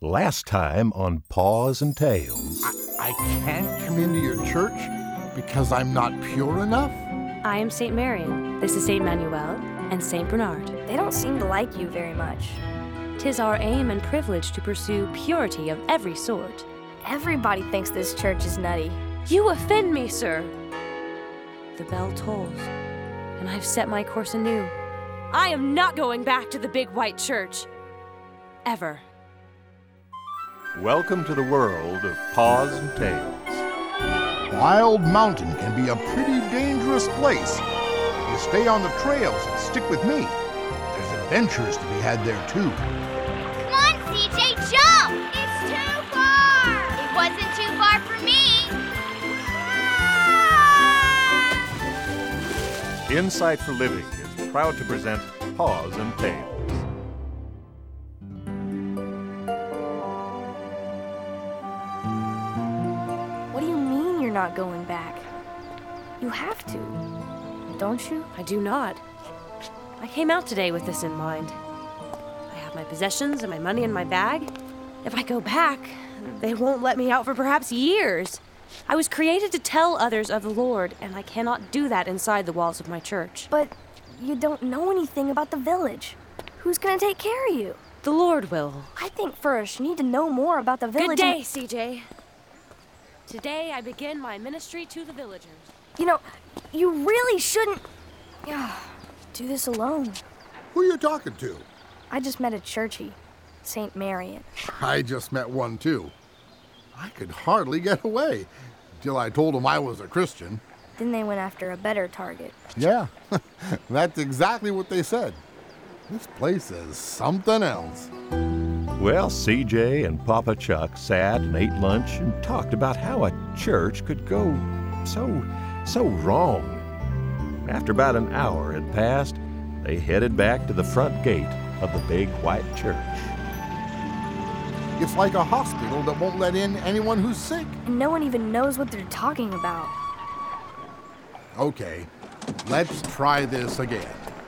Last time on Paws and Tales. I can't come into your church because I'm not pure enough? I am St. Marian. This is St. Manuel and St. Bernard. They don't seem to like you very much. 'Tis our aim and privilege to pursue purity of every sort. Everybody thinks this church is nutty. You offend me, sir. The bell tolls, and I've set my course anew. I am not going back to the big white church. Ever. Welcome to the world of Paws and Tales. Wild Mountain can be a pretty dangerous place. If you stay on the trails and stick with me, there's adventures to be had there too. Come on, CJ, jump! It's too far! It wasn't too far for me! Ah! Insight for Living is proud to present Paws and Tales. What do you mean you're not going back? You have to, don't you? I do not. I came out today with this in mind. I have my possessions and my money in my bag. If I go back, they won't let me out for perhaps years. I was created to tell others of the Lord, and I cannot do that inside the walls of my church. But you don't know anything about the village. Who's gonna take care of you? The Lord will. I think first you need to know more about the village. Good day, CJ. Today I begin my ministry to the villagers. You know, you really shouldn't do this alone. Who are you talking to? I just met a churchy, St. Marian. I just met one too. I could hardly get away till I told them I was a Christian. Then they went after a better target. Yeah, that's exactly what they said. This place is something else. Well, CJ and Papa Chuck sat and ate lunch and talked about how a church could go so wrong. After about an hour had passed, they headed back to the front gate of the big white church. It's like a hospital that won't let in anyone who's sick. And no one even knows what they're talking about. Okay, let's try this again.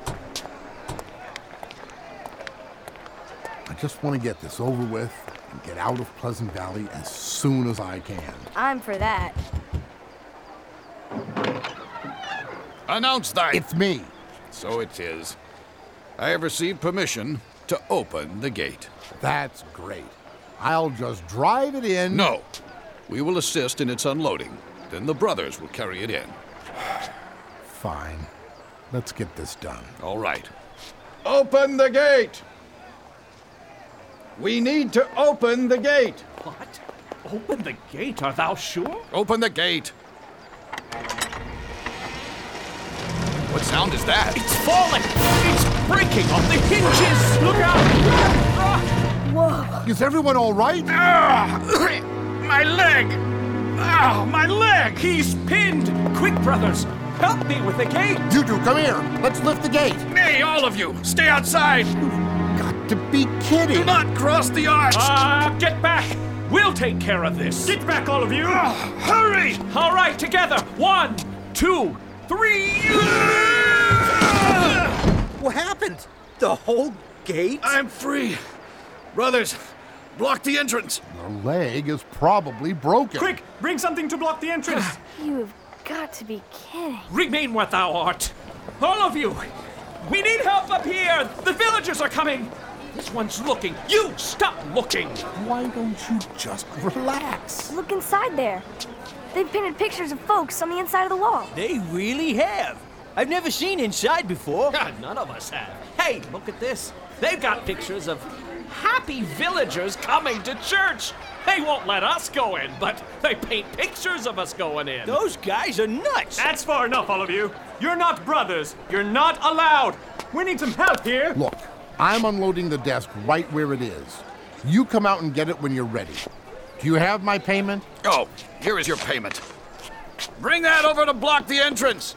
I just want to get this over with and get out of Pleasant Valley as soon as I can. I'm for that. Announce that. It's me. So it is. I have received permission to open the gate. That's great. I'll just drive it in. No. We will assist in its unloading. Then the brothers will carry it in. Fine. Let's get this done. All right. Open the gate! We need to open the gate. What? Open the gate, art thou sure? Open the gate. What sound is that? It's falling! It's breaking off the hinges! Look out! Whoa! Is everyone all right? My leg! My leg! He's pinned! Quick, brothers! Help me with the gate! You two, come here. Let's lift the gate. Hey, all of you! Stay outside! Got to be kidding. Do not cross the arch! Get back! We'll take care of this! Get back, all of you! Hurry! All right, together! 1, 2, 3... What happened? The whole gate? I'm free. Brothers, block the entrance. The leg is probably broken. Quick, bring something to block the entrance! You have got to be kidding. Remain what thou art. All of you! We need help up here! The villagers are coming! This one's looking. You stop looking! Why don't you just relax? Look inside there. They've painted pictures of folks on the inside of the wall. They really have. I've never seen inside before. None of us have. Hey, look at this. They've got pictures of happy villagers coming to church. They won't let us go in, but they paint pictures of us going in. Those guys are nuts. That's far enough, all of you. You're not brothers. You're not allowed. We need some help here. Look, I'm unloading the desk right where it is. You come out and get it when you're ready. Do you have my payment? Oh, here is your payment. Bring that over to block the entrance.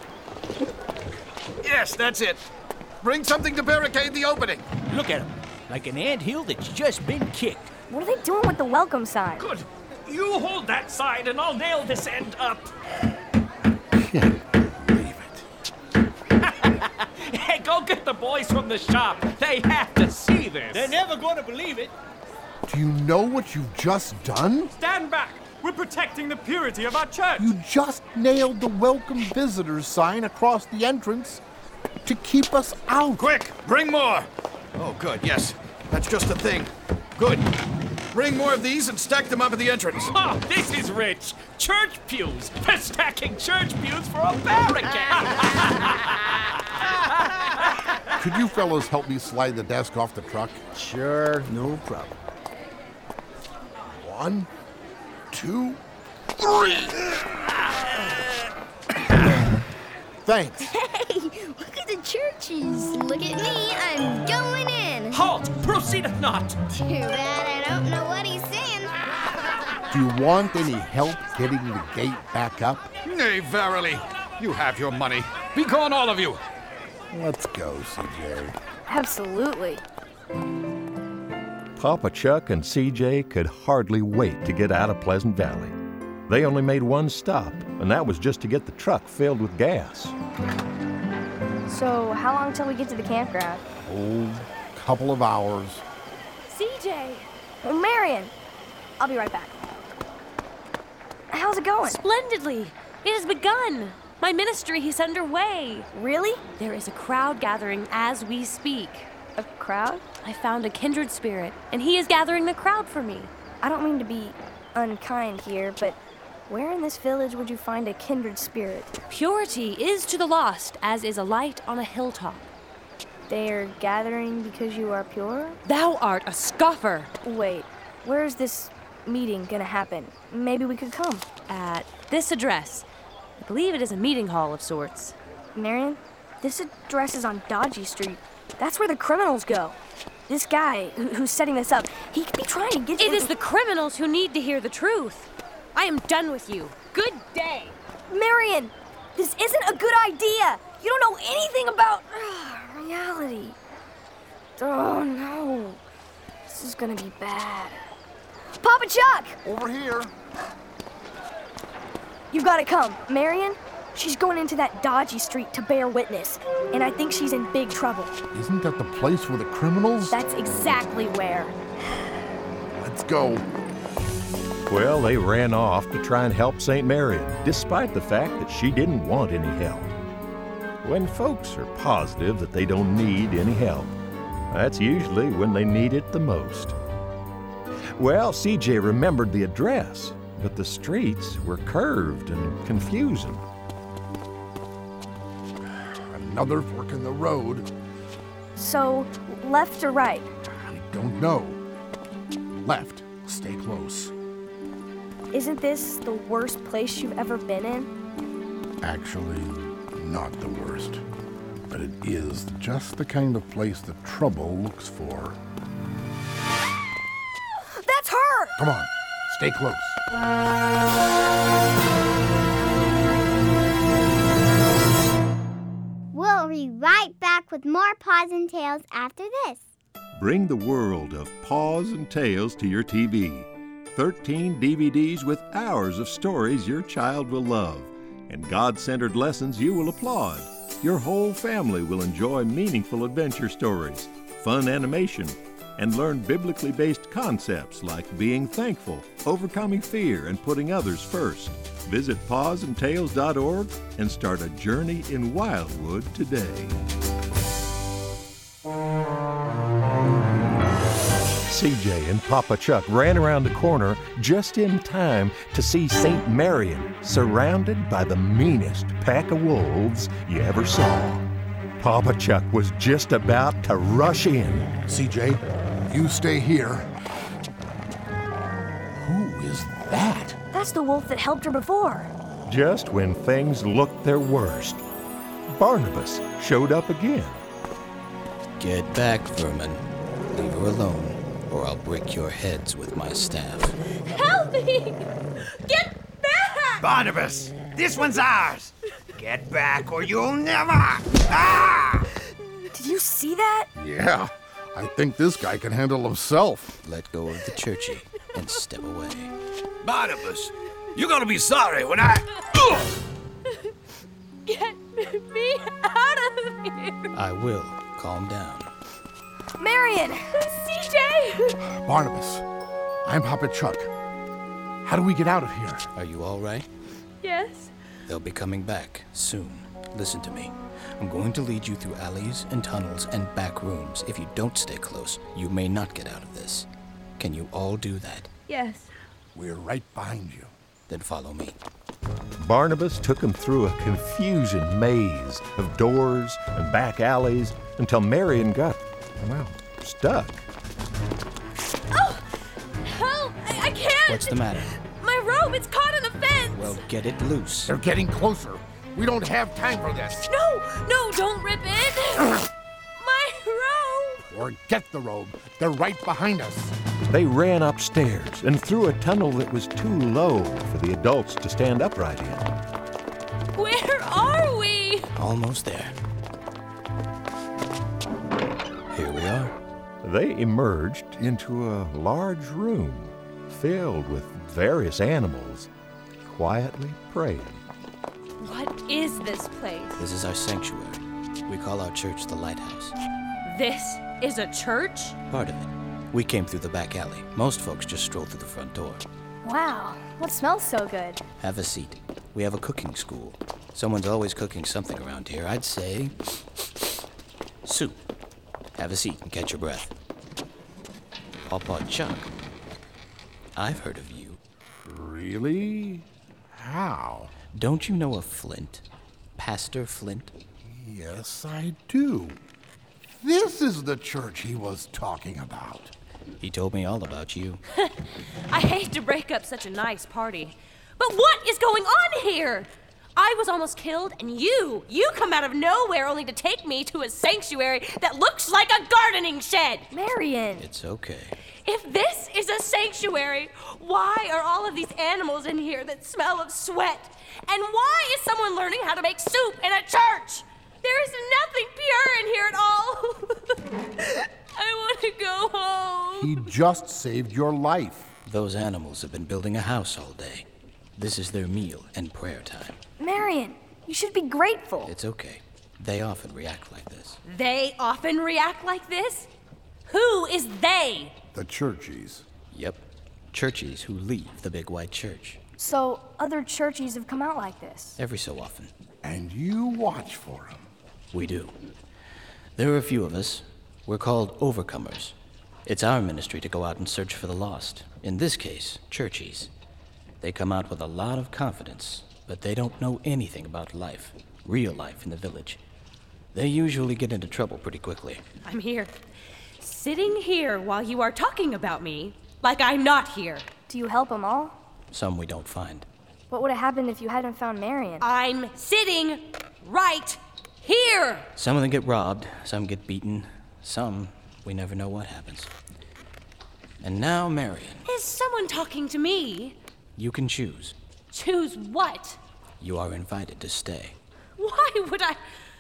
Yes, that's it. Bring something to barricade the opening. Look at them. Like an anthill that's just been kicked. What are they doing with the welcome sign? Good. You hold that side and I'll nail this end up. Can't believe it. Hey, go get the boys from the shop. They have to see this. They're never going to believe it. Do you know what you've just done? Stand back! We're protecting the purity of our church! You just nailed the welcome visitors sign across the entrance to keep us out. Quick, bring more! Oh, good, yes. That's just the thing. Good. Bring more of these and stack them up at the entrance. Oh, this is rich. Church pews. They're stacking church pews for a barricade. Could you fellas help me slide the desk off the truck? Sure, no problem. 1, 2, 3. Thanks. Hey, look at the churches. Look at me, I'm going in. Halt! Proceedeth not. Too bad I don't know what he's saying. Do you want any help getting the gate back up? Nay, verily. You have your money. Be gone, all of you. Let's go, CJ. Absolutely. Papa Chuck and CJ could hardly wait to get out of Pleasant Valley. They only made one stop, and that was just to get the truck filled with gas. So, how long till we get to the campground? Oh, couple of hours. CJ! Oh, Marion! I'll be right back. How's it going? Splendidly! It has begun! My ministry is underway. Really? There is a crowd gathering as we speak. A crowd? I found a kindred spirit, and he is gathering the crowd for me. I don't mean to be unkind here, but where in this village would you find a kindred spirit? Purity is to the lost as is a light on a hilltop. They are gathering because you are pure? Thou art a scoffer! Wait, where is this meeting gonna happen? Maybe we could come. At this address. I believe it is a meeting hall of sorts. Marion, this address is on Dodgy Street. That's where the criminals go. This guy who's setting this up, he could be trying to get... It is the criminals who need to hear the truth. I am done with you. Good day. Marion, this isn't a good idea. You don't know anything about reality. Oh, no. This is gonna be bad. Papa Chuck! Over here. You've got to come. Marion, she's going into that Dodgy Street to bear witness, and I think she's in big trouble. Isn't that the place for the criminals? That's exactly where. Let's go. Well, they ran off to try and help St. Marion, despite the fact that she didn't want any help. When folks are positive that they don't need any help, that's usually when they need it the most. Well, CJ remembered the address, but the streets were curved and confusing. Another fork in the road. So, left or right? I don't know. Left. Stay close. Isn't this the worst place you've ever been in? Actually, not the worst. But it is just the kind of place that trouble looks for. That's her! Come on, stay close. We'll be right back with more Paws and Tales after this. Bring the world of Paws and Tales to your TV. 13 DVDs with hours of stories your child will love, and God-centered lessons you will applaud. Your whole family will enjoy meaningful adventure stories, fun animation, and learn biblically based concepts like being thankful, overcoming fear, and putting others first. Visit pawsandtales.org and start a journey in Wildwood today. CJ and Papa Chuck ran around the corner just in time to see St. Marion surrounded by the meanest pack of wolves you ever saw. Papa Chuck was just about to rush in. CJ, you stay here. Who is that? That's the wolf that helped her before. Just when things looked their worst, Barnabas showed up again. Get back, vermin. Leave her alone, or I'll break your heads with my staff. Help me! Get back! Barnabas, this one's ours. Get back or you'll never... Ah! Did you see that? Yeah, I think this guy can handle himself. Let go of the churchy and step away. Barnabas, you're gonna be sorry when I... Get me out of here! I will. Calm down. Marion! CJ! Barnabas, I'm Papa Chuck. How do we get out of here? Are you all right? Yes. They'll be coming back soon. Listen to me. I'm going to lead you through alleys and tunnels and back rooms. If you don't stay close, you may not get out of this. Can you all do that? Yes. We're right behind you. Then follow me. Barnabas took him through a confusing maze of doors and back alleys until Marion got, well, stuck. Oh! Help! I can't! What's the matter? My robe, it's caught in the fence! Well, get it loose. They're getting closer. We don't have time for this. No, don't rip it! My robe! Or get the robe. They're right behind us. They ran upstairs and through a tunnel that was too low for the adults to stand upright in. Where are we? Almost there. Here we are. They emerged into a large room filled with various animals, quietly praying. What is this place? This is our sanctuary. We call our church the Lighthouse. This is a church? Part of it. We came through the back alley. Most folks just stroll through the front door. Wow, what smells so good? Have a seat. We have a cooking school. Someone's always cooking something around here. I'd say soup. Have a seat and catch your breath. Papa Chuck, I've heard of you. Really? How? Don't you know of Flint? Pastor Flint? Yes, I do. This is the church he was talking about. He told me all about you. I hate to break up such a nice party, but what is going on here? I was almost killed, and you come out of nowhere only to take me to a sanctuary that looks like a gardening shed. Marion! It's okay. If this is a sanctuary, why are all of these animals in here that smell of sweat? And why is someone learning how to make soup in a church? There is nothing pure in here at all. I want to go home. He just saved your life. Those animals have been building a house all day. This is their meal and prayer time. Marion, you should be grateful. It's okay. They often react like this. They often react like this? Who is they? The churchies. Yep. Churchies who leave the big white church. So, other churchies have come out like this? Every so often. And you watch for them. We do. There are a few of us. We're called overcomers. It's our ministry to go out and search for the lost. In this case, churchies. They come out with a lot of confidence, but they don't know anything about life, real life in the village. They usually get into trouble pretty quickly. I'm here. Sitting here while you are talking about me, like I'm not here. Do you help them all? Some we don't find. What would have happened if you hadn't found Marion? I'm sitting right here. Some of them get robbed, some get beaten, some we never know what happens. And now, Marion. Is someone talking to me? You can choose. Choose what? You are invited to stay. Why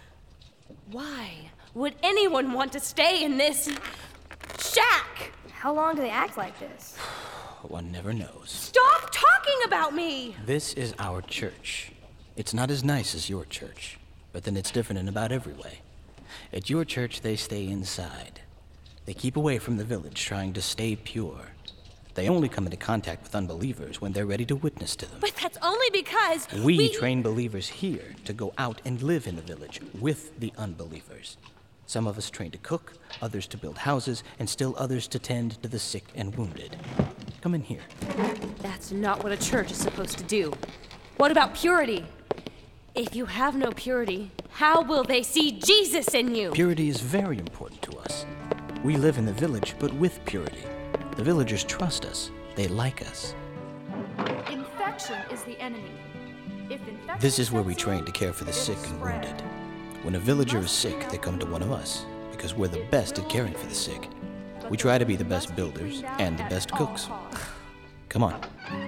would anyone want to stay in this shack? How long do they act like this? One never knows. Stop talking about me! This is our church. It's not as nice as your church, but then it's different in about every way. At your church, they stay inside. They keep away from the village, trying to stay pure. They only come into contact with unbelievers when they're ready to witness to them. But that's only because we train believers here to go out and live in the village with the unbelievers. Some of us train to cook, others to build houses, and still others to tend to the sick and wounded. Come in here. That's not what a church is supposed to do. What about purity? If you have no purity, how will they see Jesus in you? Purity is very important to us. We live in the village, but with purity. The villagers trust us. They like us. Infection is the enemy. This is where we train to care for the sick and wounded. When a villager is sick, they come to one of us, because we're the best at caring for the sick. We try to be the best builders and the best cooks. Come on.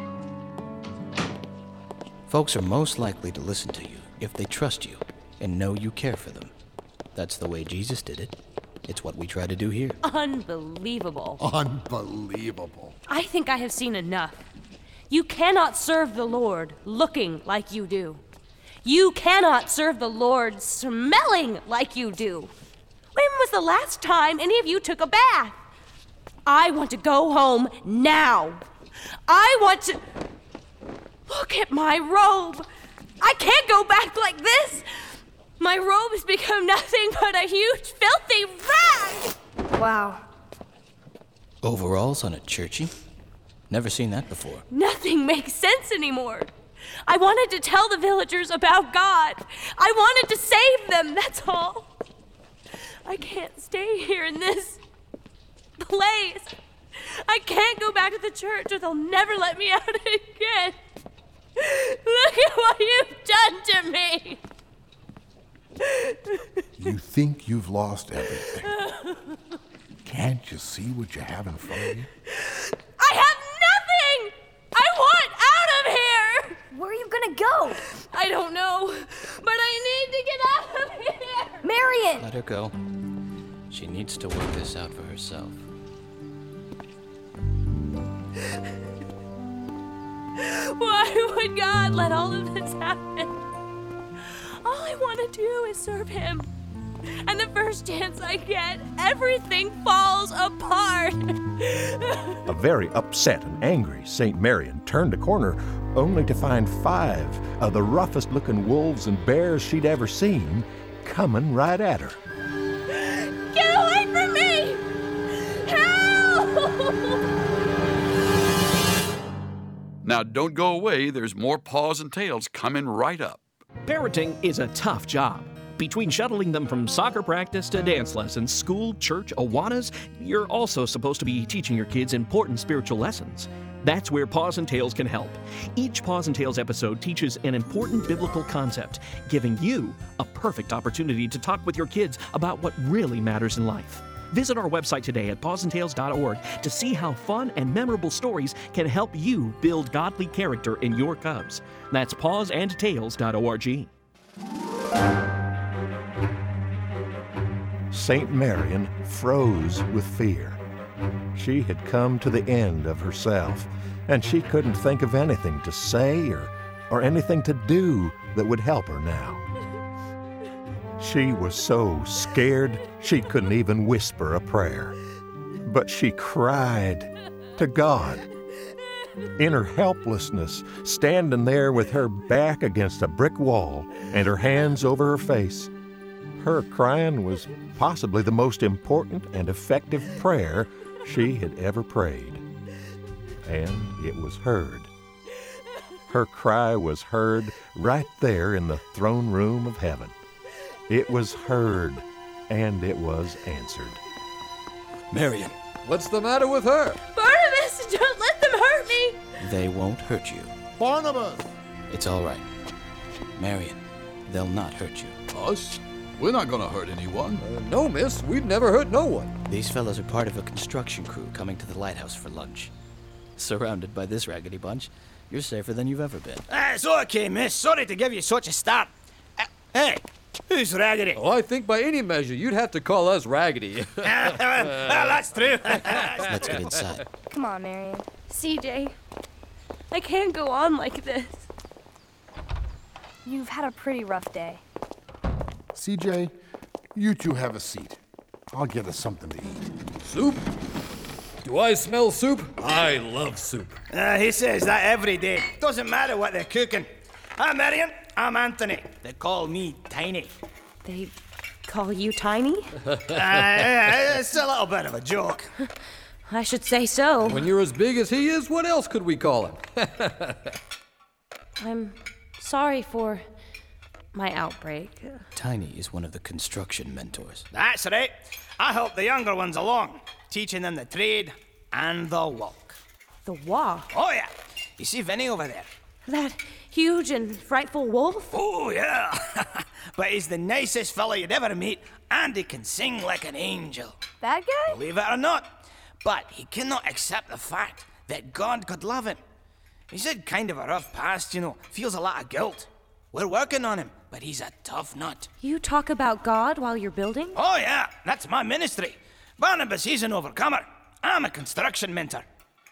Folks are most likely to listen to you if they trust you and know you care for them. That's the way Jesus did it. It's what we try to do here. Unbelievable. Unbelievable. I think I have seen enough. You cannot serve the Lord looking like you do. You cannot serve the Lord smelling like you do. When was the last time any of you took a bath? I want to go home now. I want to... Look at my robe. I can't go back like this. My robe has become nothing but a huge, filthy rag. Wow. Overalls on a churchy? Never seen that before. Nothing makes sense anymore. I wanted to tell the villagers about God. I wanted to save them, that's all. I can't stay here in this place. I can't go back to the church or they'll never let me out again. Look at what you've done to me. You think you've lost everything. Can't you see what you have in front of you? I have nothing! I want out of here! Where are you gonna go? I don't know, but I need to get out of here! Marion! Let her go. She needs to work this out for herself. Why would God let all of this happen? All I want to do is serve him. And the first chance I get, everything falls apart. A very upset and angry St. Marion turned a corner only to find 5 of the roughest-looking wolves and bears she'd ever seen coming right at her. Get away from me! Help! Now don't go away, there's more Paws and Tales coming right up. Parenting is a tough job. Between shuttling them from soccer practice to dance lessons, school, church, Awanas, you're also supposed to be teaching your kids important spiritual lessons. That's where Paws and Tales can help. Each Paws and Tales episode teaches an important biblical concept, giving you a perfect opportunity to talk with your kids about what really matters in life. Visit our website today at pawsandtales.org to see how fun and memorable stories can help you build godly character in your cubs. That's pawsandtales.org. St. Marion froze with fear. She had come to the end of herself, and she couldn't think of anything to say or anything to do that would help her now. She was so scared she couldn't even whisper a prayer. But she cried to God. In her helplessness, standing there with her back against a brick wall and her hands over her face, her crying was possibly the most important and effective prayer she had ever prayed. And it was heard. Her cry was heard right there in the throne room of heaven. It was heard, and it was answered. Marion, what's the matter with her? Barnabas, don't let them hurt me! They won't hurt you. Barnabas! It's all right. Marion, they'll not hurt you. Us? We're not gonna hurt anyone. No, miss. We've never hurt no one. These fellows are part of a construction crew coming to the lighthouse for lunch. Surrounded by this raggedy bunch, you're safer than you've ever been. It's okay, miss. Sorry to give you such a start. Hey, who's raggedy? Oh, I think by any measure you'd have to call us raggedy. Well, that's true. Let's get inside. Come on, Marion. CJ, I can't go on like this. You've had a pretty rough day. CJ, you two have a seat. I'll get us something to eat. Soup? Do I smell soup? I love soup. He says that every day. Doesn't matter what they're cooking. I'm Marion. I'm Anthony. They call me Tiny. They call you Tiny? It's a little bit of a joke. I should say so. When you're as big as he is, what else could we call him? I'm sorry for my outbreak. Tiny is one of the construction mentors. That's right. I help the younger ones along, teaching them the trade and the walk. The walk? Oh, yeah. You see Vinny over there? That huge and frightful wolf? Oh, yeah. But he's the nicest fella you'd ever meet, and he can sing like an angel. That guy? Believe it or not. But he cannot accept the fact that God could love him. He's had kind of a rough past, feels a lot of guilt. We're working on him, but he's a tough nut. You talk about God while you're building? Oh, yeah, that's my ministry. Barnabas, he's an overcomer. I'm a construction mentor.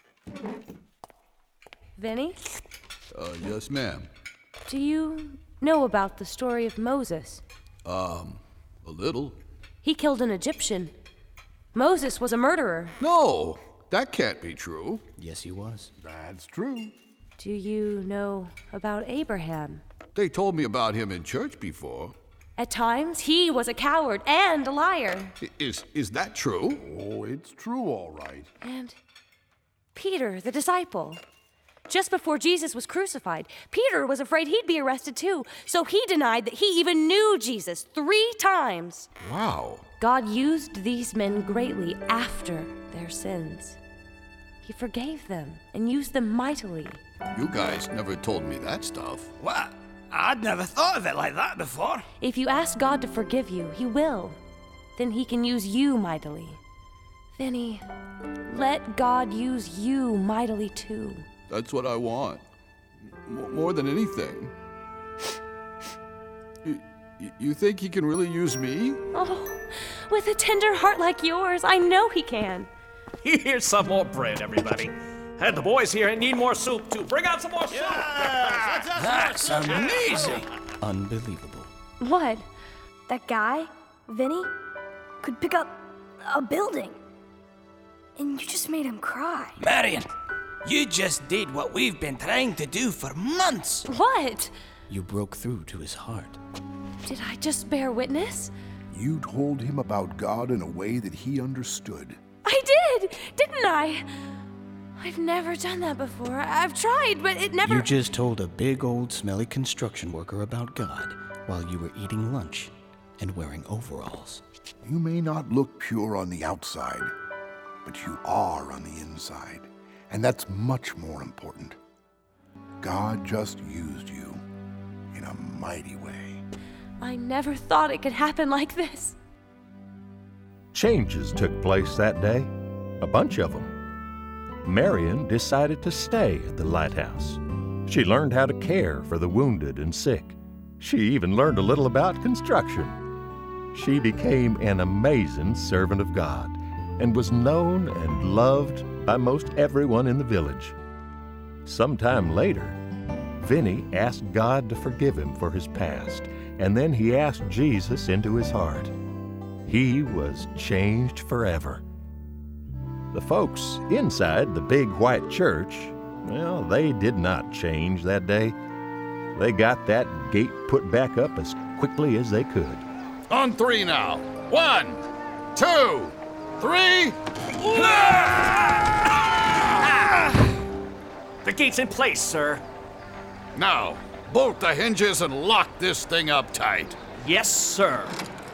Vinny? Yes, ma'am. Do you know about the story of Moses? A little. He killed an Egyptian. Moses was a murderer. No, That can't be true. Yes, he was. That's true. Do you know about Abraham? They told me about him in church before. At times, he was a coward and a liar. Is that true? Oh, it's true, all right. And Peter, the disciple. Just before Jesus was crucified, Peter was afraid he'd be arrested too, so he denied that he even knew Jesus 3 times. Wow. God used these men greatly after their sins. He forgave them and used them mightily. You guys never told me that stuff. What? I'd never thought of it like that before. If you ask God to forgive you, He will. Then He can use you mightily. Vinny, let God use you mightily too. That's what I want. More than anything. You think He can really use me? Oh, with a tender heart like yours, I know He can. Here's some more bread, everybody. And the boys here need more soup, too. Bring out some more soup! That's amazing! Unbelievable. What? That guy, Vinny, could pick up a building. And you just made him cry. Marion, you just did what we've been trying to do for months. What? You broke through to his heart. Did I just bear witness? You told him about God in a way that he understood. I did, didn't I? I've never done that before. I've tried, but it never... You just told a big old smelly construction worker about God while you were eating lunch and wearing overalls. You may not look pure on the outside, but you are on the inside. And that's much more important. God just used you in a mighty way. I never thought it could happen like this. Changes took place that day, a bunch of them. Marion decided to stay at the lighthouse. She learned how to care for the wounded and sick. She even learned a little about construction. She became an amazing servant of God and was known and loved by most everyone in the village. Sometime later, Vinny asked God to forgive him for his past, and then he asked Jesus into his heart. He was changed forever. The folks inside the big white church, well, they did not change that day. They got that gate put back up as quickly as they could. On 3 now. 1, 2, 3. The gate's in place, sir. Now, bolt the hinges and lock this thing up tight. Yes, sir.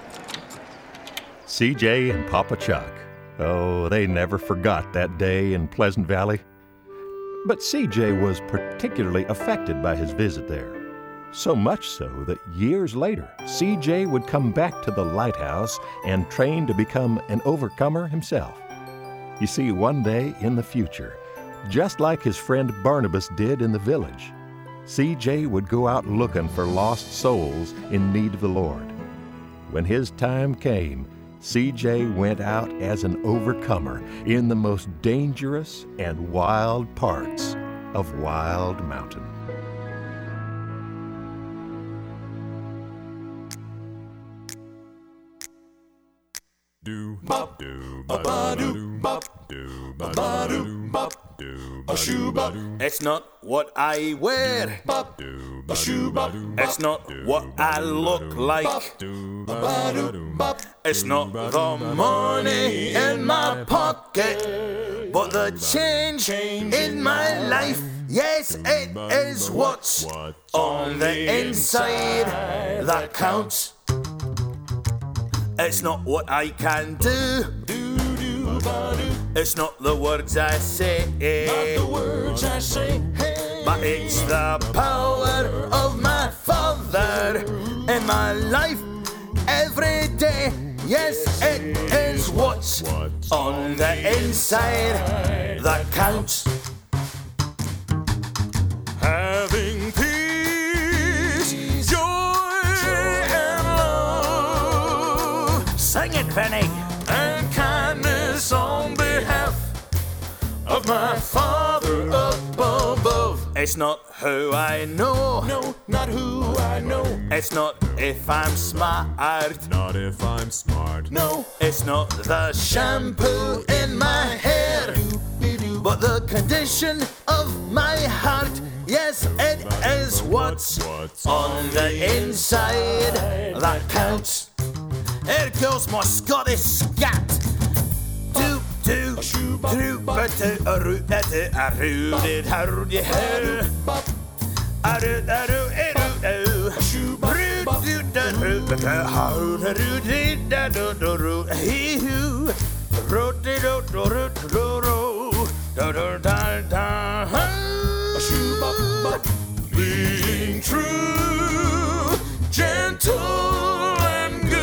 CJ and Papa Chuck, oh, they never forgot that day in Pleasant Valley. But CJ was particularly affected by his visit there. So much so that years later, CJ would come back to the lighthouse and train to become an overcomer himself. You see, one day in the future, just like his friend Barnabas did in the village, CJ would go out looking for lost souls in need of the Lord. When his time came, CJ went out as an overcomer in the most dangerous and wild parts of Wild Mountain. It's not what I wear. It's not what I look like. It's not the money in my pocket, but the change in my life. Yes, it is what's on the inside that counts. It's not what I can do. It's not the words I say. But it's the power of my Father in my life every day. Yes, it is what's on the inside that counts. Having peace, joy, and love. Sing it, Vinny. And kindness on behalf of my Father up above. It's not who I know. No, not who I know. It's not if I'm smart. Not if I'm smart. No, it's not the shampoo in my hair. But the condition of my heart, yes, it is what's on the inside that counts. Here goes my Scottish scat. Do, do, do, but a root, a rooted, hurry, hair. A root, a root, a root, root, do, da, root, how, da, root, da, do, do, root, he, who, root, do, do, root, do, do, da, da, da, da, being true, gentle, and good,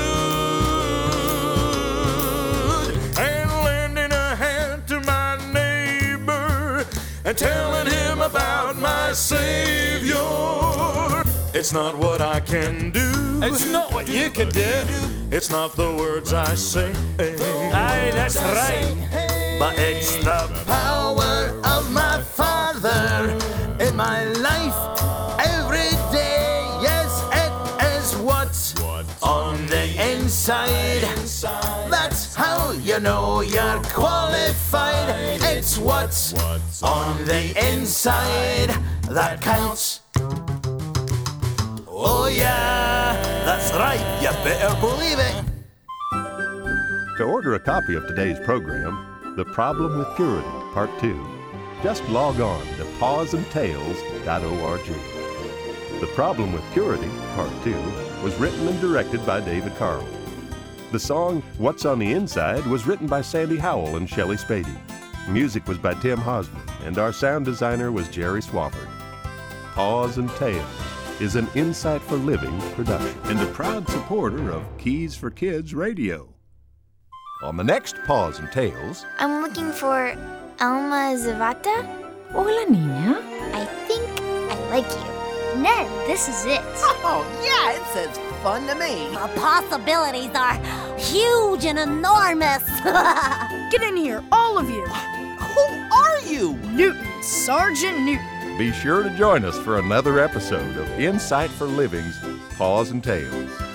and lending a hand to my neighbor, and telling him about my Savior. It's not what I can do. It's not what you can do. It's not the words I sing. Aye, that's right. But it's the power of my Father in my life every day. Yes, it is what's on the inside. That's how you know you're qualified. It's what's on the inside that counts. Oh yeah, that's right. You better believe it. To order a copy of today's program, The Problem with Purity, Part 2, just log on to pawsandtails.org. The Problem with Purity, Part 2, was written and directed by David Carl. The song What's on the Inside was written by Sandy Howell and Shelley Spady. Music was by Tim Hosman, and our sound designer was Jerry Swafford. Paws and Tails is an Insight for Living production and a proud supporter of Keys for Kids Radio. On the next Paws and Tales... I'm looking for Alma Zavata. Hola, niña. I think I like you. Ned, this is it. Oh, yeah, it says fun to me. The possibilities are huge and enormous. Get in here, all of you. Who are you? Newton, Sergeant Newton. Be sure to join us for another episode of Insight for Living's Paws and Tales.